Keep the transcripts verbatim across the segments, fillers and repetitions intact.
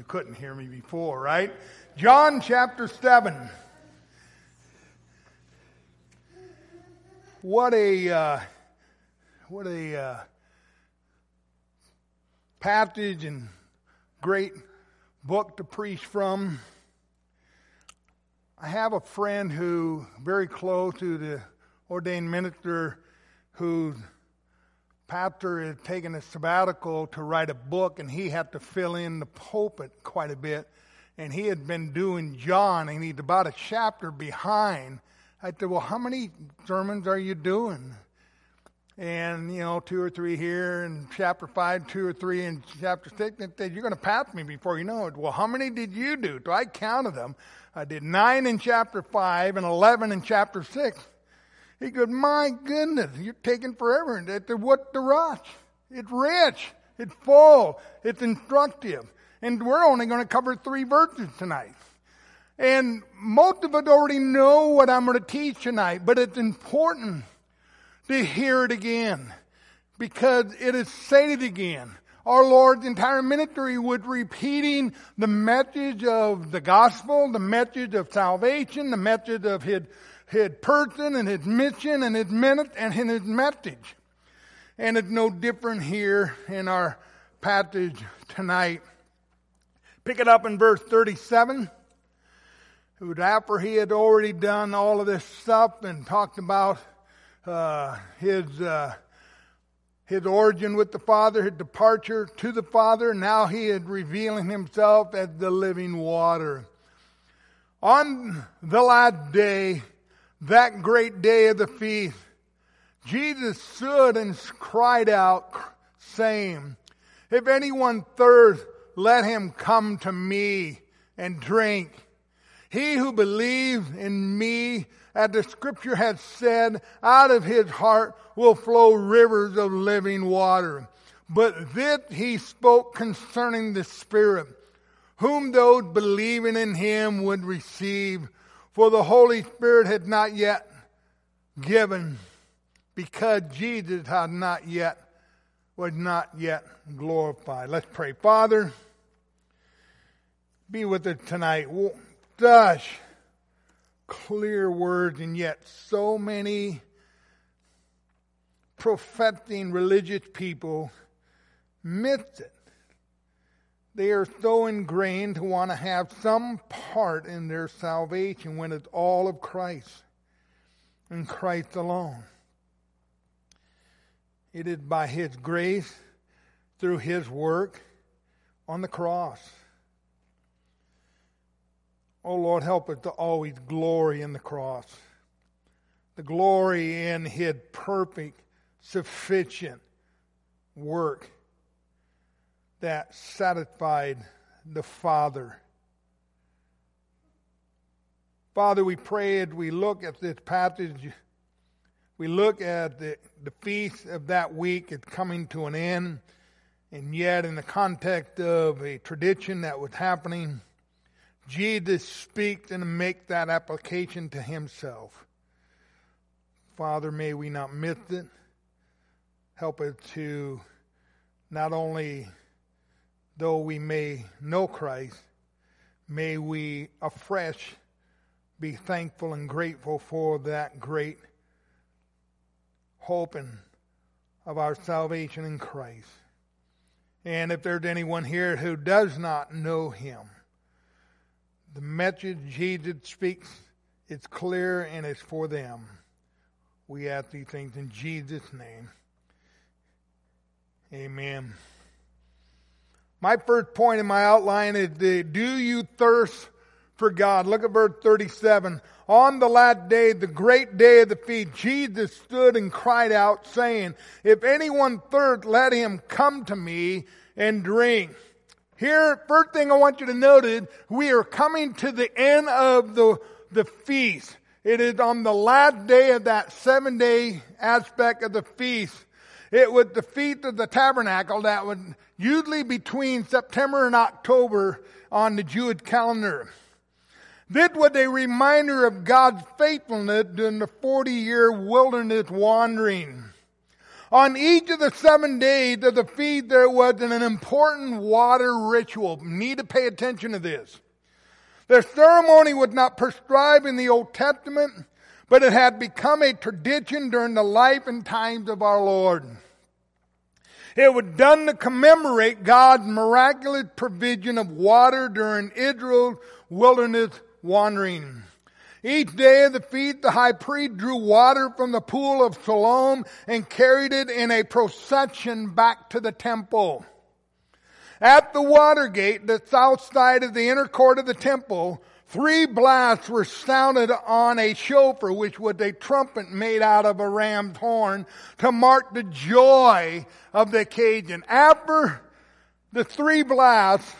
you couldn't hear me before, right? John chapter seven. What a uh, what a uh, passage and great book to preach from. I have a friend who very close to the ordained minister whose pastor had taken a sabbatical to write a book, and he had to fill in the pulpit quite a bit. And he had been doing John, and he's about a chapter behind. I said, well, how many sermons are you doing? And, you know, two or three here, and chapter five, two or three in chapter six. And said, you're going to pass me before you know it. Well, how many did you do? So I counted them. I did nine in chapter five and eleven in chapter six. He goes, my goodness, you're taking forever. And I said, what the rush? It's rich. It's full. It's instructive. And we're only going to cover three verses tonight. And most of us already know what I'm going to teach tonight, but it's important to hear it again, because it is stated again. Our Lord's entire ministry was repeating the message of the gospel, the message of salvation, the message of his, his person and his mission and his minute and his message. And it's no different here in our passage tonight. Pick it up in verse thirty-seven. It was after he had already done all of this stuff and talked about uh, his uh, his origin with the Father, his departure to the Father. Now he is revealing himself as the living water. On the last day, that great day of the feast, Jesus stood and cried out, saying, if anyone thirsts, let him come to me and drink. He who believes in me, as the scripture has said, out of his heart will flow rivers of living water. But this he spoke concerning the Spirit, whom those believing in him would receive. For the Holy Spirit had not yet given, because Jesus had not yet, was not yet glorified. Let's pray. Father, be with us tonight. Such clear words, and yet so many professing religious people miss it. They are so ingrained to want to have some part in their salvation when it's all of Christ and Christ alone. It is by his grace, through his work on the cross. Oh Lord, help us to always glory in the cross. The glory in his perfect, sufficient work that satisfied the Father. Father, we pray as we look at this passage, we look at the, the feast of that week, it's coming to an end, and yet in the context of a tradition that was happening, Jesus speaks and makes that application to himself. Father, may we not miss it. Help us to not only, though we may know Christ, may we afresh be thankful and grateful for that great hope and of our salvation in Christ. And if there's anyone here who does not know him, the message Jesus speaks, it's clear and it's for them. We ask these things in Jesus' name. Amen. My first point in my outline is the do you thirst for God? Look at verse thirty-seven. On the last day, the great day of the feast, Jesus stood and cried out, saying, if anyone thirsts, let him come to me and drink. Here, first thing I want you to notice, we are coming to the end of the, the feast. It is on the last day of that seven-day aspect of the feast. It was the Feast of the Tabernacle that was usually between September and October on the Jewish calendar. This was a reminder of God's faithfulness during the forty-year wilderness wandering. On each of the seven days of the feast, there was an important water ritual. You need to pay attention to this. The ceremony was not prescribed in the Old Testament, but it had become a tradition during the life and times of our Lord. It was done to commemorate God's miraculous provision of water during Israel's wilderness wandering. Each day of the feast, the high priest drew water from the pool of Siloam and carried it in a procession back to the temple. At the water gate, the south side of the inner court of the temple, three blasts were sounded on a shofar, which was a trumpet made out of a ram's horn, to mark the joy of the occasion. After the three blasts,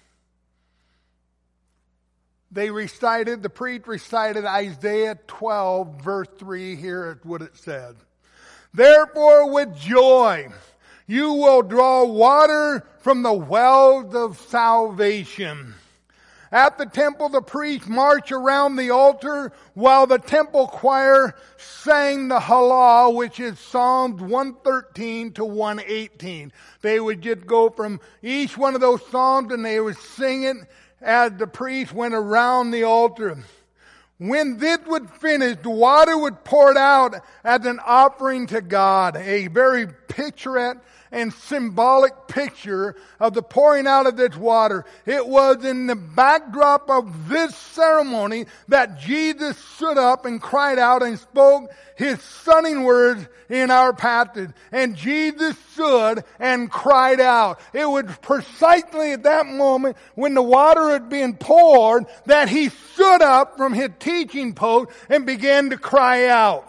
they recited, the priest recited Isaiah twelve, verse three. Here is what it said. Therefore with joy you will draw water from the wells of salvation. At the temple, the priests marched around the altar while the temple choir sang the Hallel, which is Psalms one thirteen to one eighteen. They would just go from each one of those psalms and they would sing it as the priest went around the altar. When this was finished, the water was poured out as an offering to God. A very picturesque and symbolic picture of the pouring out of this water. It was in the backdrop of this ceremony that Jesus stood up and cried out and spoke his stunning words in our passage. And Jesus stood and cried out. It was precisely at that moment when the water had been poured that he stood up from his teaching post and began to cry out.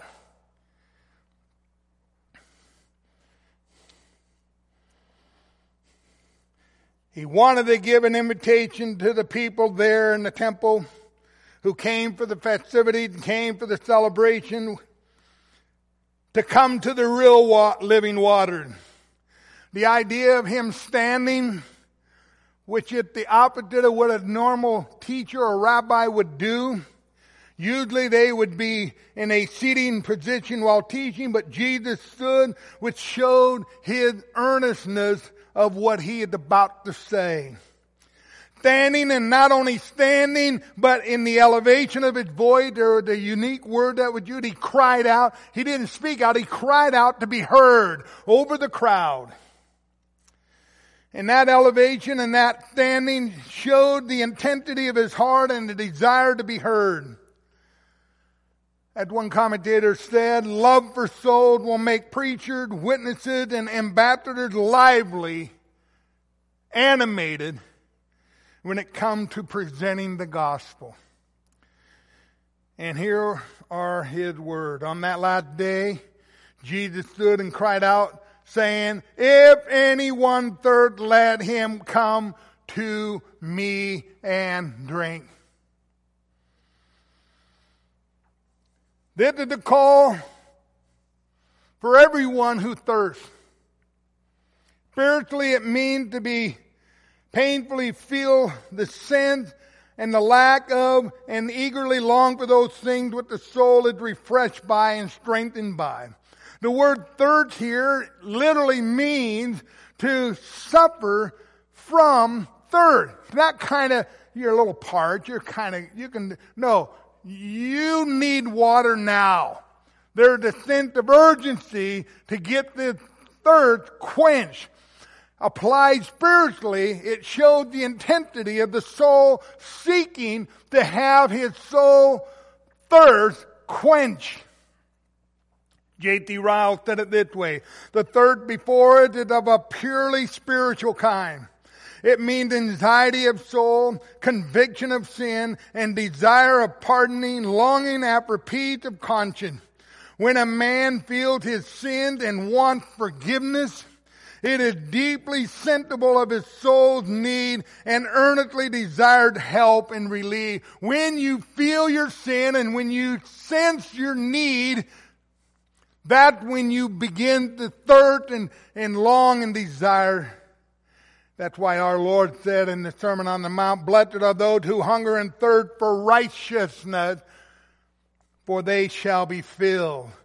He wanted to give an invitation to the people there in the temple who came for the festivities, came for the celebration, to come to the real wa- living water. The idea of him standing, which is the opposite of what a normal teacher or rabbi would do. Usually they would be in a seating position while teaching, but Jesus stood, which showed his earnestness of what he is about to say. Standing, and not only standing, but in the elevation of his voice, or the unique word that was used, he cried out. He didn't speak out, he cried out to be heard over the crowd. And that elevation and that standing showed the intensity of his heart and the desire to be heard. As one commentator said, love for souls will make preachers, witnesses, and ambassadors lively, animated when it comes to presenting the gospel. And here are his words. On that last day, Jesus stood and cried out, saying, if anyone thirst, let him come to me and drink. This is the call for everyone who thirsts. Spiritually, it means to be painfully feel the sins and the lack of, and eagerly long for those things which the soul is refreshed by and strengthened by. The word thirst here literally means to suffer from thirst. It's not kind of, you're a little parched, you're kind of, you can, no. You need water now. There's a sense of urgency to get this thirst quenched. Applied spiritually, it showed the intensity of the soul seeking to have his soul thirst quenched. J T Ryle said it this way: the thirst before it is of a purely spiritual kind. It means anxiety of soul, conviction of sin, and desire of pardoning, longing after peace of conscience. When a man feels his sins and wants forgiveness, it is deeply sensible of his soul's need and earnestly desired help and relief. When you feel your sin and when you sense your need, that's when you begin to thirst and, and long and desire. That's why our Lord said in the Sermon on the Mount, blessed are those who hunger and thirst for righteousness, for they shall be filled.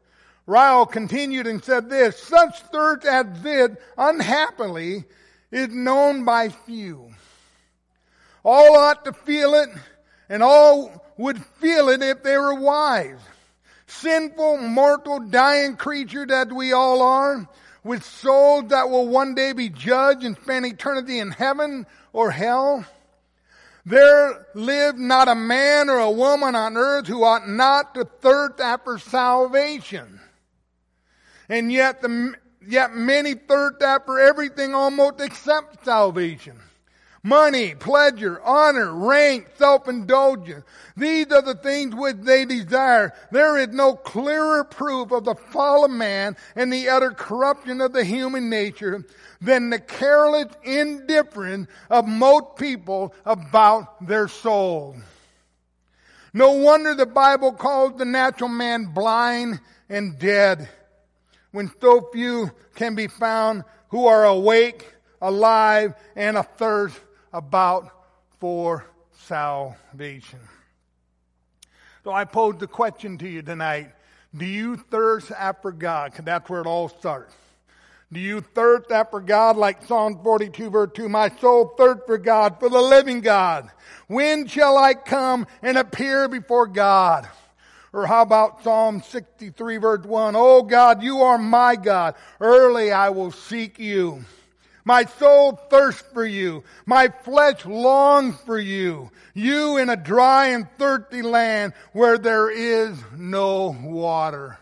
Ryle continued and said this, such thirst as this, unhappily, is known by few. All ought to feel it, and all would feel it if they were wise. Sinful, mortal, dying creatures that we all are, with souls that will one day be judged and spend eternity in heaven or hell. There lived not a man or a woman on earth who ought not to thirst after salvation. And yet, the, yet many thirst after everything almost except salvation. Money, pleasure, honor, rank, self-indulgence. These are the things which they desire. There is no clearer proof of the fall of man and the utter corruption of the human nature than the careless indifference of most people about their soul. No wonder the Bible calls the natural man blind and dead, when so few can be found who are awake, alive, and athirst about for salvation. So I pose the question to you tonight. Do you thirst after God? Because that's where it all starts. Do you thirst after God like Psalm forty-two verse two? My soul thirsts for God, for the living God. When shall I come and appear before God? Or how about Psalm sixty-three verse one? Oh God, you are my God. Early I will seek you. My soul thirsts for you. My flesh longs for you. You in a dry and thirsty land where there is no water.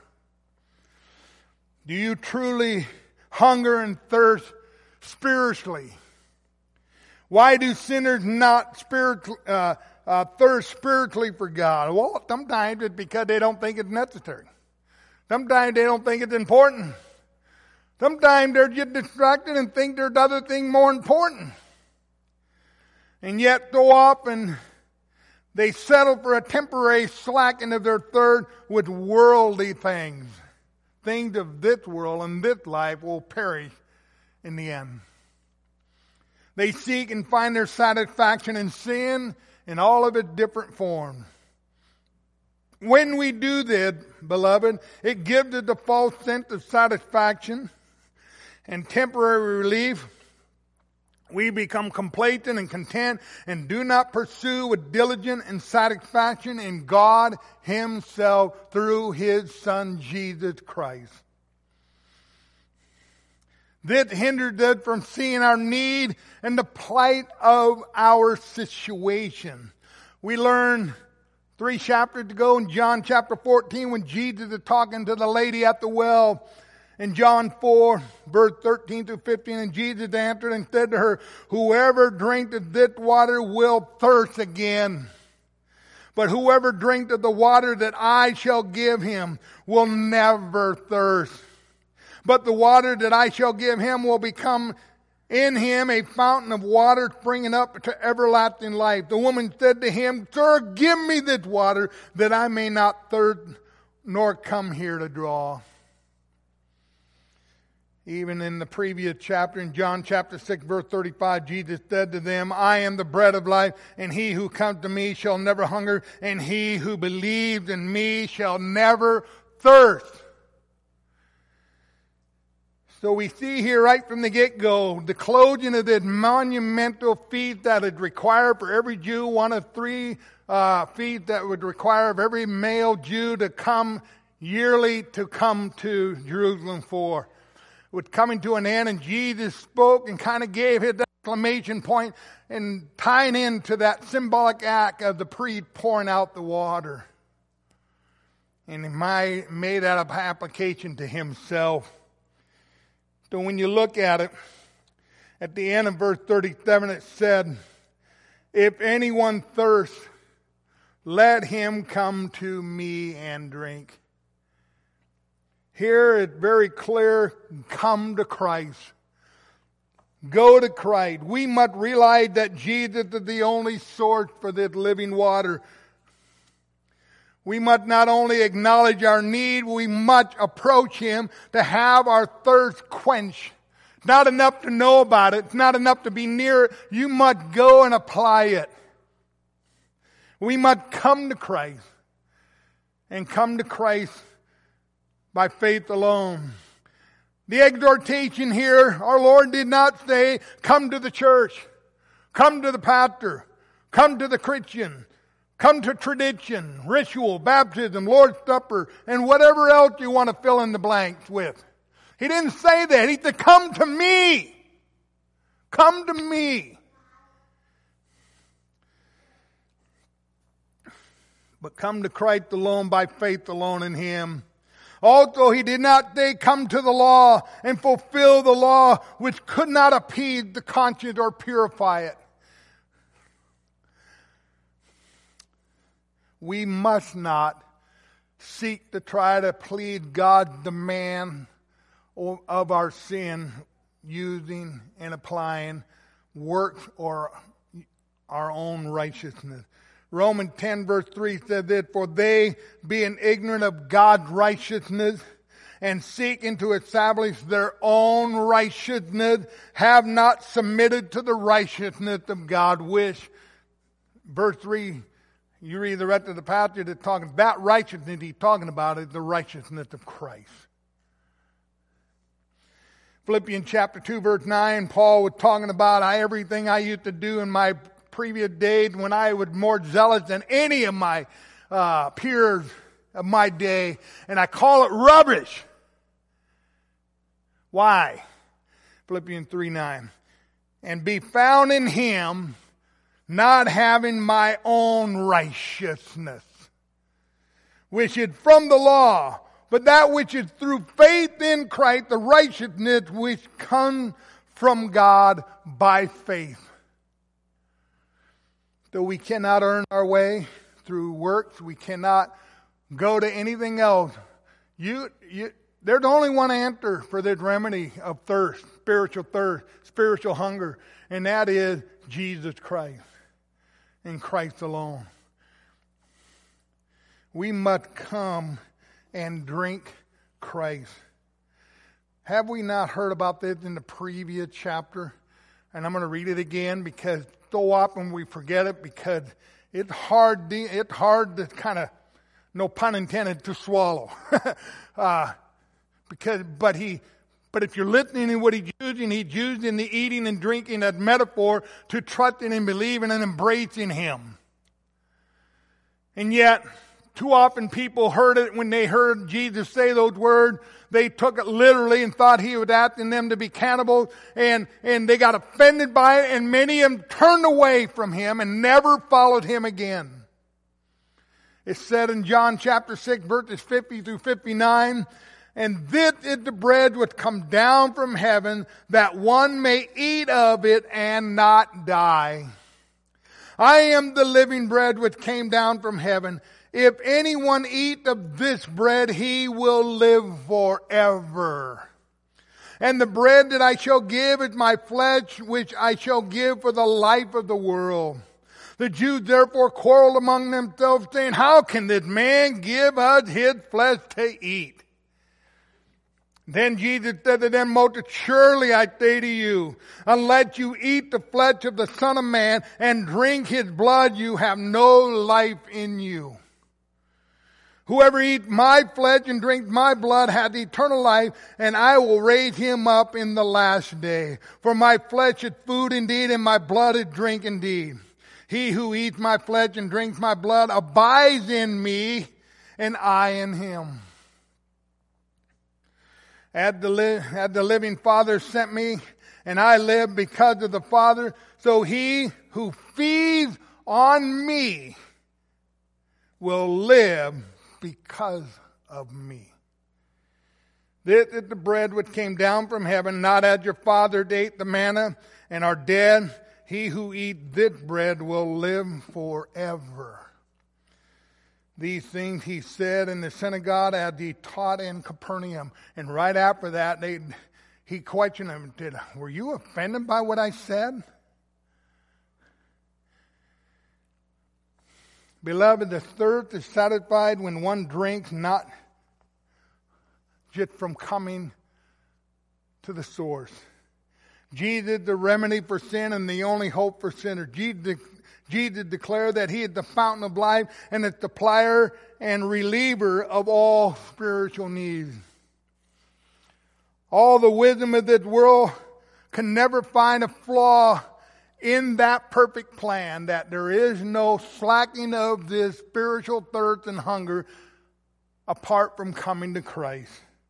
Do you truly hunger and thirst spiritually? Why do sinners not spirit, uh, uh, thirst spiritually for God? Well, sometimes it's because they don't think it's necessary. Sometimes they don't think it's important. Sometimes they're just distracted and think there's other things more important. And yet so often they settle for a temporary slackening of their thirst with worldly things. Things of this world and this life will perish in the end. They seek and find their satisfaction in sin in all of its different forms. When we do this, beloved, it gives us a false sense of satisfaction and temporary relief. We become complacent and content and do not pursue with diligence and satisfaction in God Himself through His Son Jesus Christ. This hinders us from seeing our need and the plight of our situation. We learn three chapters ago in John chapter fourteen when Jesus is talking to the lady at the well. In John four, verse thirteen through fifteen, and Jesus answered and said to her, whoever drinketh this water will thirst again. But whoever drinketh the water that I shall give him will never thirst. But the water that I shall give him will become in him a fountain of water springing up to everlasting life. The woman said to him, Sir, give me this water that I may not thirst nor come here to draw. Even in the previous chapter, in John chapter six, verse thirty-five, Jesus said to them, I am the bread of life, and he who comes to me shall never hunger, and he who believes in me shall never thirst. So we see here right from the get-go, the closing of this monumental feast that is required for every Jew, one of three uh, feasts that would require of every male Jew to come yearly to come to Jerusalem for. Was coming to an end, and Jesus spoke and kind of gave his exclamation point and tying into that symbolic act of the priest pouring out the water. And he made that application to himself. So when you look at it, at the end of verse thirty-seven it said, if anyone thirsts, let him come to me and drink. Here it's very clear, come to Christ. Go to Christ. We must realize that Jesus is the only source for this living water. We must not only acknowledge our need, we must approach Him to have our thirst quenched. It's not enough to know about it. It's not enough to be near it. You must go and apply it. We must come to Christ. And come to Christ by faith alone. The exhortation here, our Lord did not say, come to the church, come to the pastor, come to the Christian, come to tradition, ritual, baptism, Lord's Supper, and whatever else you want to fill in the blanks with. He didn't say that. He said, come to me. Come to me. But come to Christ alone by faith alone in Him. Also, He did not say, come to the law and fulfill the law which could not appease the conscience or purify it. We must not seek to try to plead God's demand of our sin using and applying works or our own righteousness. Romans ten verse three says that, for they, being ignorant of God's righteousness and seeking to establish their own righteousness, have not submitted to the righteousness of God, which, verse three, you read the rest of the passage, it's talking, that righteousness he's talking about is the righteousness of Christ. Philippians chapter two verse nine, Paul was talking about I, everything I used to do in my previous days when I was more zealous than any of my uh, peers of my day, and I call it rubbish. Why? Philippians three nine. And be found in Him, not having my own righteousness, which is from the law, but that which is through faith in Christ, the righteousness which comes from God by faith. Though we cannot earn our way through works, we cannot go to anything else. You, you, there's only one answer for this remedy of thirst, spiritual thirst, spiritual hunger, and that is Jesus Christ and Christ alone. We must come and drink Christ. Have we not heard about this in the previous chapter? And I'm going to read it again because so often we forget it because it's hard, it's hard to kind of, no pun intended, to swallow. uh, because, but he, but if you're listening to what he's using, he's using the eating and drinking as metaphor to trusting and believing and embracing Him. And yet, too often people heard it when they heard Jesus say those words. They took it literally and thought He was asking them to be cannibals, and, and they got offended by it, and many of them turned away from Him and never followed Him again. It's said in John chapter six, verses fifty through fifty-nine, and this is the bread which come down from heaven, that one may eat of it and not die. I am the living bread which came down from heaven. If anyone eat of this bread, he will live forever. And the bread that I shall give is my flesh, which I shall give for the life of the world. The Jews therefore quarreled among themselves, saying, how can this man give us his flesh to eat? Then Jesus said to them, most surely I say to you, unless you eat the flesh of the Son of Man and drink His blood, you have no life in you. Whoever eats my flesh and drinks my blood hath eternal life, and I will raise him up in the last day. For my flesh is food indeed, and my blood is drink indeed. He who eats my flesh and drinks my blood abides in me, and I in him. As the, li- as the living Father sent me, and I live because of the Father, so he who feeds on me will live because of me. This is the bread which came down from heaven, not as your father ate the manna and are dead. He who eats this bread will live forever. These things he said in the synagogue as he taught in Capernaum. And right after that, they, he questioned them, Did, were you offended by what I said? Beloved, the thirst is satisfied when one drinks, not just from coming to the source. Jesus is the remedy for sin and the only hope for sinners. Jesus Jesus declared that He is the fountain of life and the supplier and reliever of all spiritual needs. All the wisdom of this world can never find a flaw in that perfect plan, that there is no slacking of this spiritual thirst and hunger apart from coming to Christ.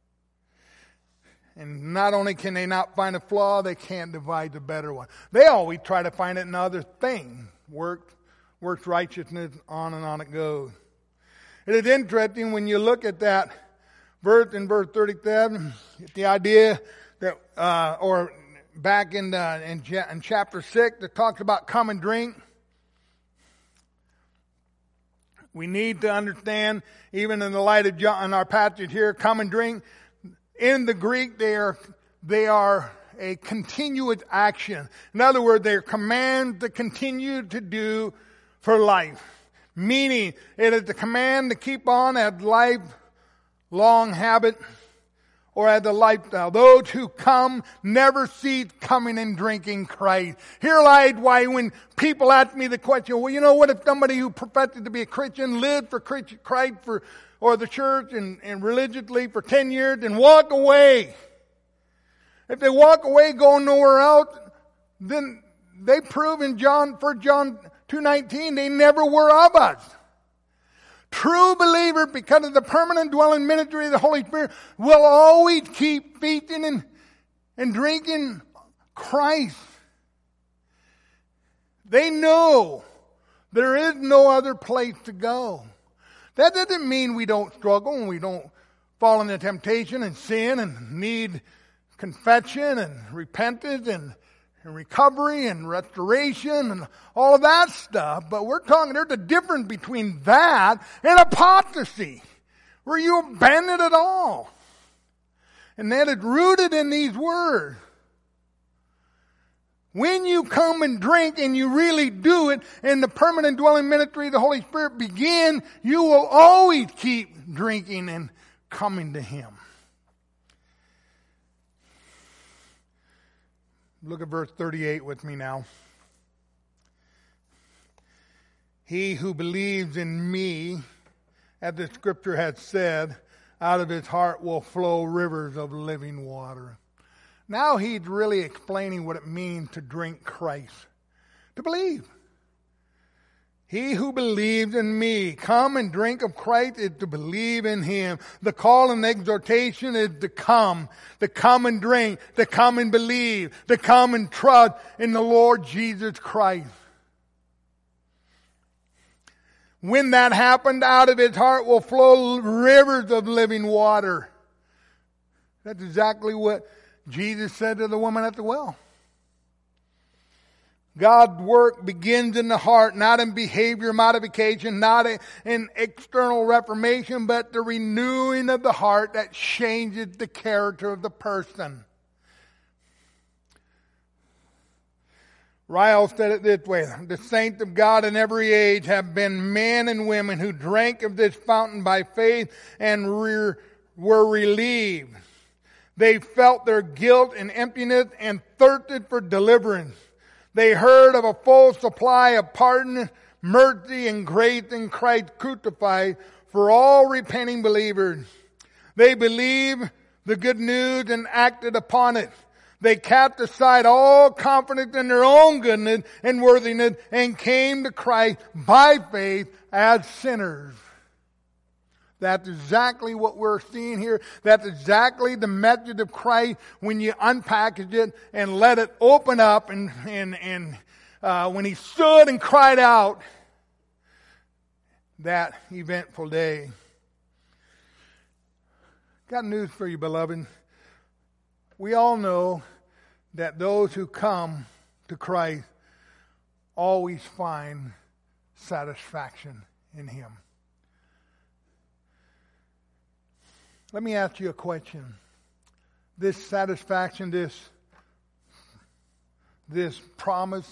And not only can they not find a flaw, they can't devise a better one. They always try to find it in other things. Works, works righteousness, on and on it goes. It is interesting when you look at that verse in verse thirty-seven, the idea that, uh, or back in, the, in, in chapter six, that talks about come and drink. We need to understand, even in the light of John, in our passage here, come and drink. In the Greek, they are, they are a continuous action. In other words, they're commands to continue to do for life. Meaning, it is the command to keep on as lifelong habit or as a lifestyle. Those who come never cease coming and drinking Christ. Here lies why when people ask me the question, well, you know what, if somebody who professes to be a Christian lived for Christ for or the church and, and religiously for ten years and walk away. If they walk away going nowhere else, then they prove in John, First John two nineteen, they never were of us. True believer, because of the permanent dwelling ministry of the Holy Spirit, will always keep feasting and, and drinking Christ. They know there is no other place to go. That doesn't mean we don't struggle and we don't fall into temptation and sin and need confession and repentance and, and recovery and restoration and all of that stuff. But we're talking, there's a difference between that and apostasy, where you abandon it all. And that is rooted in these words. When you come and drink and you really do it and the permanent dwelling ministry of the Holy Spirit begin, you will always keep drinking and coming to Him. Look at verse thirty-eight with me now. He who believes in me, as the scripture has said, out of his heart will flow rivers of living water. Now he's really explaining what it means to drink Christ. To believe. He who believes in me, come and drink of Christ, is to believe in Him. The call and exhortation is to come. To come and drink. To come and believe. To come and trust in the Lord Jesus Christ. When that happened, out of his heart will flow rivers of living water. That's exactly what Jesus said to the woman at the well. God's work begins in the heart, not in behavior modification, not in external reformation, but the renewing of the heart that changes the character of the person. Ryle said it this way: the saints of God in every age have been men and women who drank of this fountain by faith and re- were relieved. They felt their guilt and emptiness and thirsted for deliverance. They heard of a full supply of pardon, mercy, and grace in Christ crucified for all repenting believers. They believed the good news and acted upon it. They cast aside all confidence in their own goodness and worthiness and came to Christ by faith as sinners. That's exactly what we're seeing here. That's exactly the message of Christ when you unpackage it and let it open up. And, and, and uh, when He stood and cried out that eventful day. Got news for you, beloved. We all know that those who come to Christ always find satisfaction in Him. Let me ask you a question. This satisfaction, this, this promise,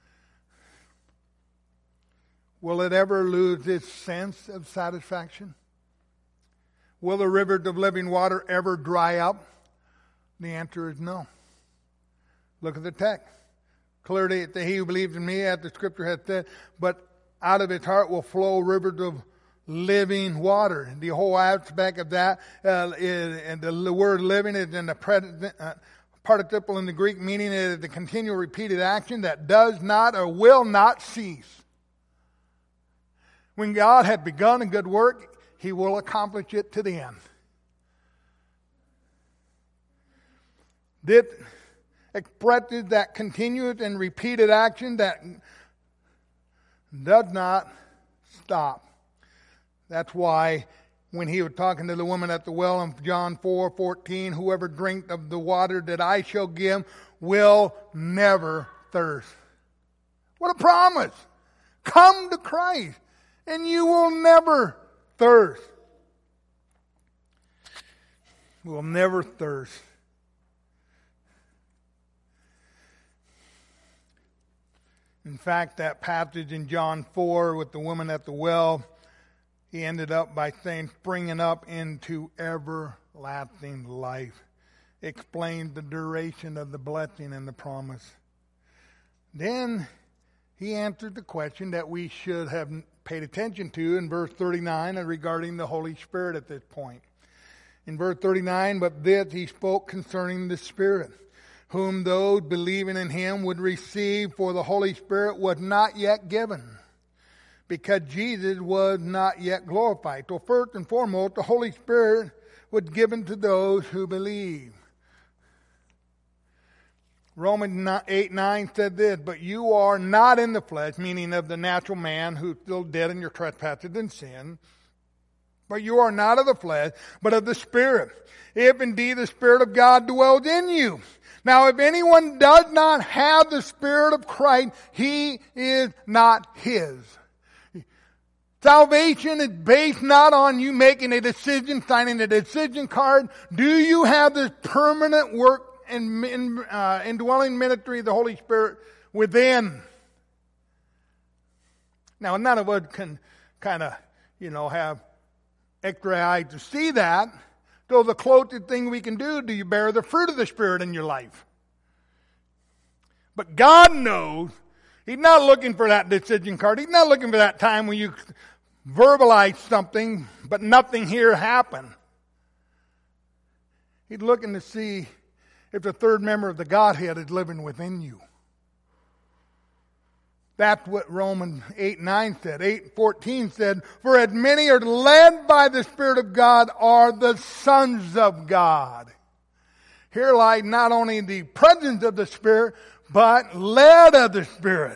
will it ever lose its sense of satisfaction? Will the rivers of living water ever dry up? The answer is no. Look at the text. Clearly, that he who believes in me, as the scripture has said, but out of his heart will flow rivers of living water. The whole aspect of that, uh, is, and the, the word living is in the present, uh, participle in the Greek, meaning it is the continual repeated action that does not or will not cease. When God had begun a good work, he will accomplish it to the end. This expresses that continuous and repeated action that does not stop. That's why when he was talking to the woman at the well in John four fourteen, whoever drinks of the water that I shall give will never thirst. What a promise! Come to Christ and you will never thirst. Will never thirst. In fact, that passage in John four with the woman at the well, he ended up by saying, springing up into everlasting life. Explained the duration of the blessing and the promise. Then he answered the question that we should have paid attention to in verse thirty-nine regarding the Holy Spirit at this point. In verse thirty-nine, but this he spoke concerning the Spirit, whom those believing in him would receive, for the Holy Spirit was not yet given, because Jesus was not yet glorified. So first and foremost, the Holy Spirit was given to those who believe. Romans eight nine said this, but you are not in the flesh, meaning of the natural man who's still dead in your trespasses and sin. But you are not of the flesh, but of the Spirit, if indeed the Spirit of God dwells in you. Now, if anyone does not have the Spirit of Christ, he is not his. Salvation is based not on you making a decision, signing a decision card. Do you have this permanent work and in, uh, indwelling ministry of the Holy Spirit within? Now, none of us can kind of, you know, have extra eyes to see that. So the closest thing we can do, do you bear the fruit of the Spirit in your life? But God knows. He's not looking for that decision card. He's not looking for that time when you verbalize something, but nothing here happened. He's looking to see if the third member of the Godhead is living within you. That's what Romans eight nine said. eight fourteen said, for as many are led by the Spirit of God are the sons of God. Here lies not only the presence of the Spirit, but led of the Spirit.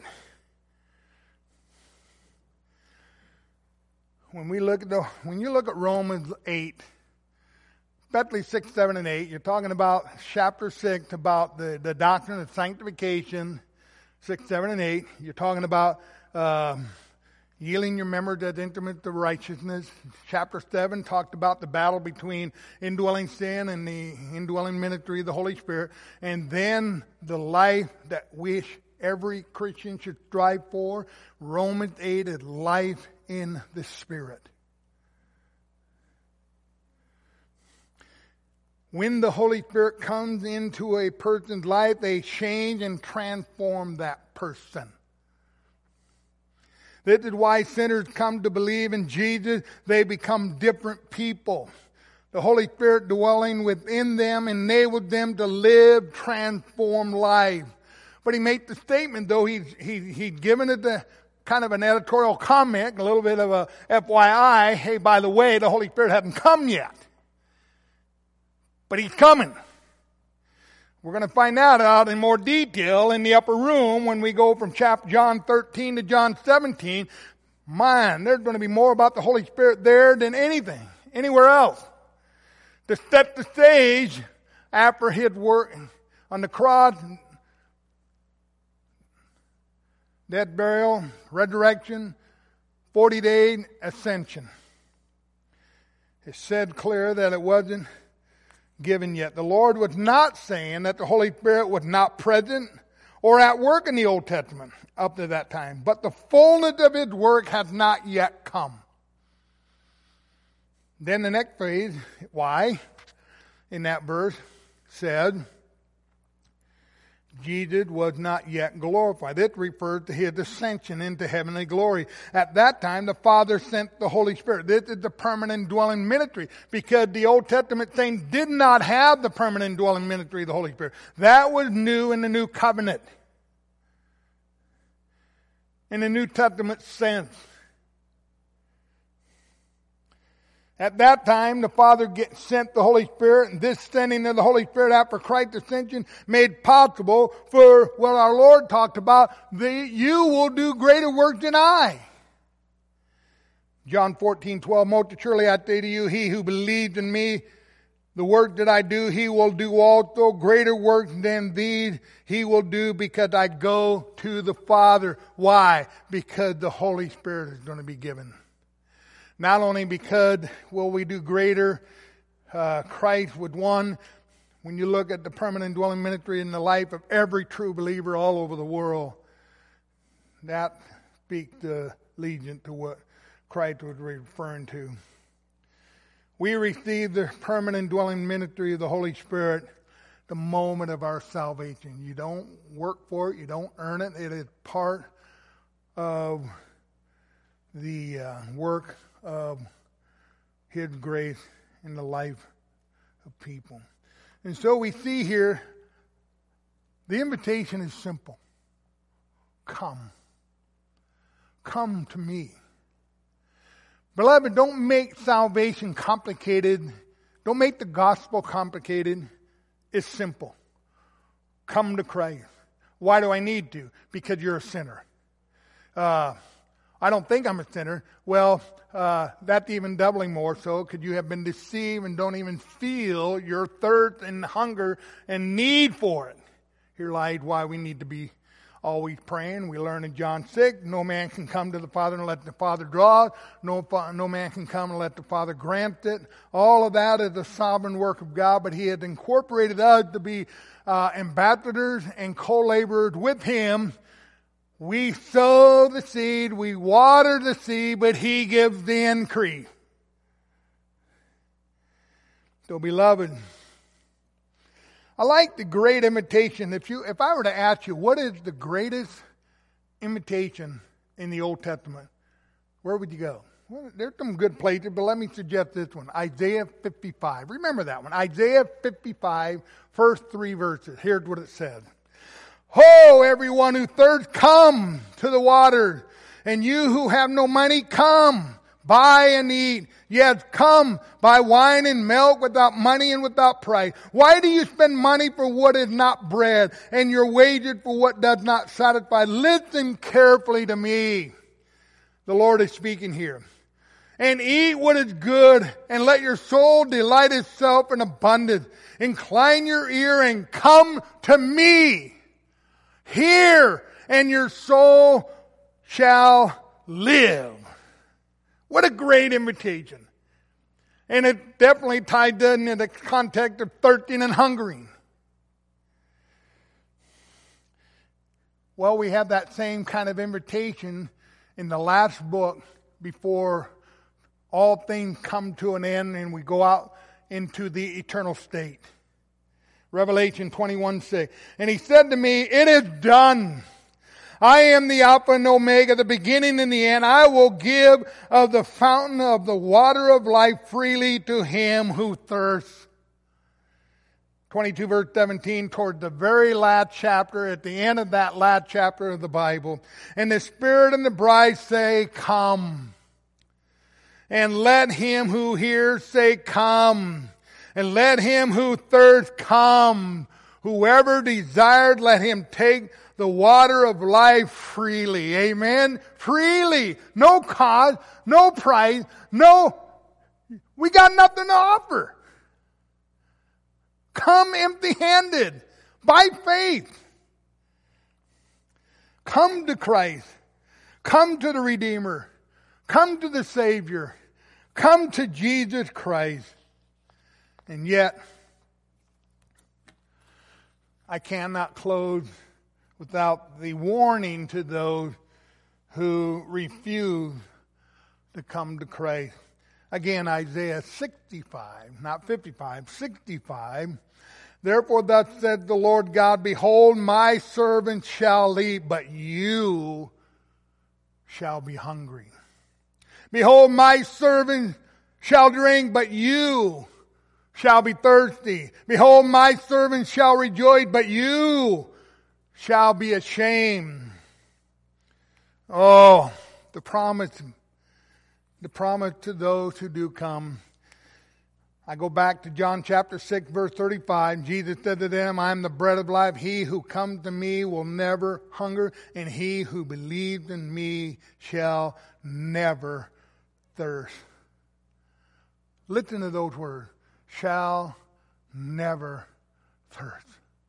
When we look at the, when you look at Romans eight, especially six, seven, and eight, you're talking about chapter six, about the, the doctrine of sanctification, six, seven, and eight. You're talking about um, yielding your members as instruments of righteousness. Chapter seven talked about the battle between indwelling sin and the indwelling ministry of the Holy Spirit. And then the life that which every Christian should strive for. Romans eight is life in the Spirit. When the Holy Spirit comes into a person's life, they change and transform that person. This is why sinners come to believe in Jesus. They become different people. The Holy Spirit dwelling within them enables them to live transformed life. But he made the statement, though, he's, he, he'd given it the kind of an editorial comment, a little bit of a F Y I. Hey, by the way, the Holy Spirit hasn't come yet. But he's coming. We're going to find that out in more detail in the upper room when we go from chapter John thirteen to John seventeen. Man, there's going to be more about the Holy Spirit there than anything, anywhere else. To set the stage after his work on the cross, death, burial, resurrection, forty-day ascension. It said clear that it wasn't given yet. The Lord was not saying that the Holy Spirit was not present or at work in the Old Testament up to that time, but the fullness of his work has not yet come. Then the next phrase, why, in that verse, said, Jesus was not yet glorified. It refers to his ascension into heavenly glory. At that time, the Father sent the Holy Spirit. This is the permanent dwelling ministry, because the Old Testament saints did not have the permanent dwelling ministry of the Holy Spirit. That was new in the New Covenant, in the New Testament sense. At that time, the Father get, sent the Holy Spirit, and this sending of the Holy Spirit after Christ's ascension made possible for what our Lord talked about, the, you will do greater works than I. John fourteen twelve, most surely I say to you, he who believes in me, the work that I do, he will do also. Greater works than these he will do, because I go to the Father. Why? Because the Holy Spirit is going to be given. Not only because will we do greater, uh, Christ would one, when you look at the permanent dwelling ministry in the life of every true believer all over the world, that speaks the allegiance to what Christ was referring to. We receive the permanent dwelling ministry of the Holy Spirit the moment of our salvation. You don't work for it. You don't earn it. It is part of the uh, work of His grace in the life of people. And so we see here, the invitation is simple. Come. Come to me. Beloved, don't make salvation complicated. Don't make the gospel complicated. It's simple. Come to Christ. Why do I need to? Because you're a sinner. Uh, I don't think I'm a sinner. Well, uh, that's even doubling more so, because you have been deceived and don't even feel your thirst and hunger and need for it. Here lies why we need to be always praying. We learn in John six, no man can come to the Father and let the Father draw. No, no man can come and let the Father grant it. All of that is the sovereign work of God, but He has incorporated us to be uh, ambassadors and co-laborers with Him. We sow the seed, we water the seed, but He gives the increase. So, beloved, I like the great invitation. If you, if I were to ask you, what is the greatest invitation in the Old Testament? Where would you go? Well, there's some good places, but let me suggest this one. Isaiah fifty-five. Remember that one. Isaiah fifty-five, first three verses. Here's what it says. Ho, everyone who thirsts, come to the water. And you who have no money, come, buy and eat. Yes, come, buy wine and milk without money and without price. Why do you spend money for what is not bread, and your wages for what does not satisfy? Listen carefully to me. The Lord is speaking here. And eat what is good, and let your soul delight itself in abundance. Incline your ear and come to me. Hear, and your soul shall live. What a great invitation. And it definitely tied in in the context of thirsting and hungering. Well, we have that same kind of invitation in the last book before all things come to an end and we go out into the eternal state. Revelation twenty-one six. And He said to me, it is done. I am the Alpha and Omega, the beginning and the end. I will give of the fountain of the water of life freely to him who thirsts. twenty-two verse seventeen, toward the very last chapter, at the end of that last chapter of the Bible. And the Spirit and the bride say, come. And let him who hears say, come. And let him who thirsts come. Whoever desires, let him take the water of life freely. Amen? Freely. No cost, no price, no, we got nothing to offer. Come empty-handed, by faith. Come to Christ. Come to the Redeemer. Come to the Savior. Come to Jesus Christ. And yet, I cannot close without the warning to those who refuse to come to Christ. Again, Isaiah sixty-five, not fifty-five, sixty-five. Therefore thus said the Lord God, behold, my servant shall eat, but you shall be hungry. Behold, my servant shall drink, but you shall be thirsty. Behold, my servant shall rejoice, but you shall be ashamed. Oh, the promise, the promise to those who do come. I go back to John chapter six, verse thirty-five. Jesus said to them, I am the bread of life. He who comes to me will never hunger, and he who believes in me shall never thirst. Listen to those words. Shall never thirst.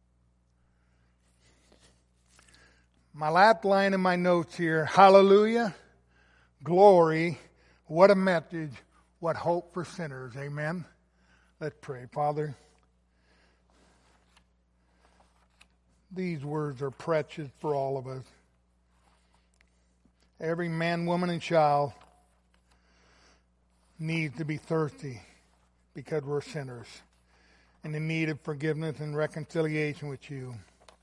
My last line in my notes here. Hallelujah. Glory. What a message. What hope for sinners. Amen. Let's pray. Father, these words are precious for all of us. Every man, woman, and child needs to be thirsty because we're sinners and in need of forgiveness and reconciliation with you.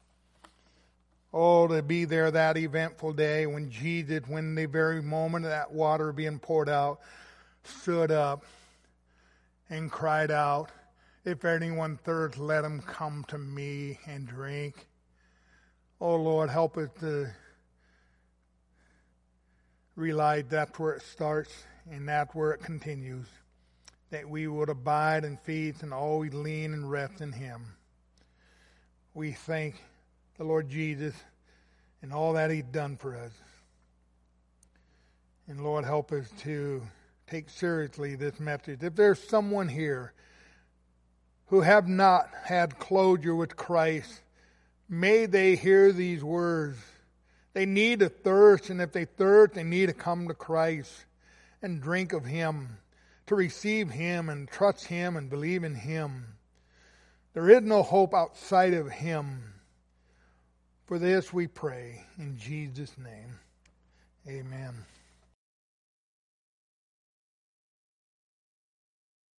Oh, to be there that eventful day when Jesus, when the very moment of that water being poured out, stood up and cried out, if anyone thirsts, let him come to me and drink. Oh, Lord, help us to realize that's where it starts and that's where it continues. That we would abide in faith and always lean and rest in Him. We thank the Lord Jesus and all that He's done for us. And Lord, help us to take seriously this message. If there's someone here who have not had closure with Christ, may they hear these words. They need to thirst, and if they thirst, they need to come to Christ and drink of Him, to receive Him and trust Him and believe in Him. There is no hope outside of Him. For this we pray in Jesus' name. Amen.